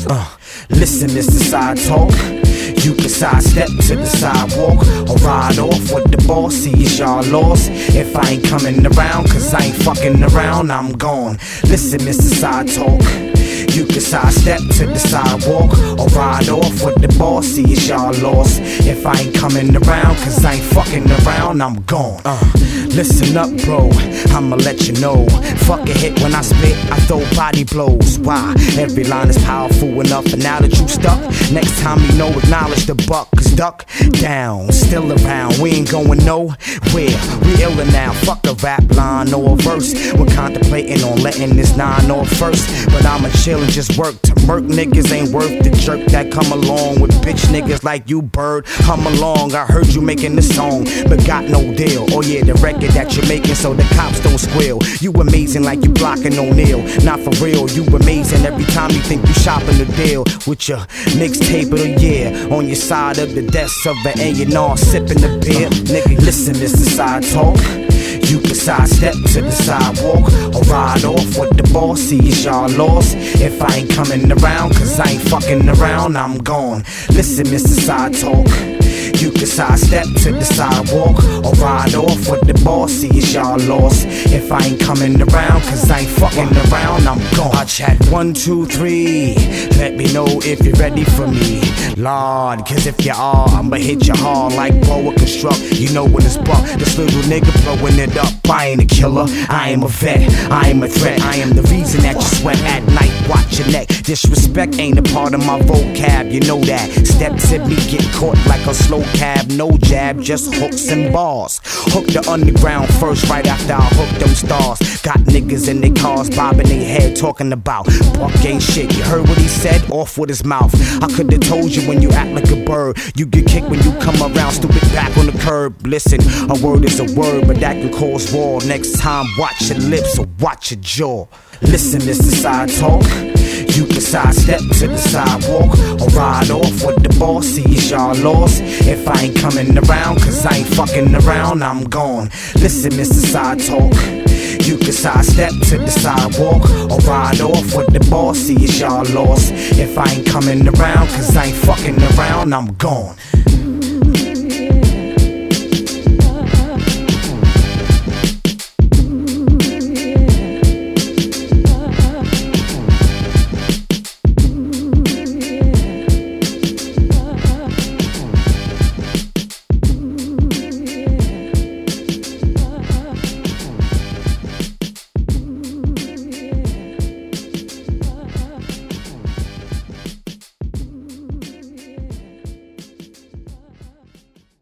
Listen, it's the side talk. You can sidestep to the sidewalk or ride off with the boss. See, it's y'all lost if I ain't coming around, cause I ain't fucking around, I'm gone. Listen, Mr. Side Talk. You can sidestep to the sidewalk or ride off with the boss. See, it's y'all lost if I ain't coming around, cause I ain't fucking around, I'm gone. Listen up, bro, I'ma let you know. Fuck a hit when I spit, I throw body blows. Why? Every line is powerful enough, and now that you stuck, next time you know, acknowledge the buck. Cause duck down, still around, we ain't going nowhere. We iller now, fuck a rap line or a verse. We're contemplating on letting this 9 off first, but I'ma chill and just work to murk niggas. Ain't worth the jerk that come along with bitch niggas like you, bird. Hum along, I heard you making this song, but got no deal. Oh yeah, the record that you're making so the cops don't squeal. You amazing like you blocking O'Neal. Not for real, you amazing every time you think you shopping the deal. With your mixtape of the year on your side of the desk of an A&R sipping the beer. Nigga, listen, it's the side talk. You can sidestep to the sidewalk or ride off with the boss. See, it's y'all lost if I ain't coming around, cause I ain't fucking around, I'm gone. Listen, Mr. Side Talk. You can sidestep to the sidewalk or ride off with the boss. See, it's y'all lost if I ain't coming around, cause I ain't fucking around, I'm gone. I chat 1, 2, 3. Let me know if you're ready for me, Lord, cause if you are, I'ma hit you hard like Boa Construct. You know when it's buck, this little nigga blowing it up. I ain't a killer, I am a vet, I am a threat. I am the reason that you sweat at night, watch your neck. Disrespect ain't a part of my vocab, you know that. Steps at me get caught like a slow cab, no jab, just hooks and bars. Hook the underground first, right after I hook them stars. Got niggas in their cars, bobbing their head, talking about Buck ain't shit. You heard what he said? Off with his mouth. I could've told you when you act like a bird. You get kicked when you come around, stupid back on the curb. Listen, a word is a word, but that can cause war. Next time, watch your lips or watch your jaw. Listen, it's the side talk. You can sidestep to the sidewalk or ride off with the boss. See, it's y'all lost if I ain't coming around, cause I ain't fucking around, I'm gone. Listen, Mr. Side Talk. You can sidestep to the sidewalk or ride off with the boss. See, it's y'all lost if I ain't coming around, cause I ain't fucking around, I'm gone.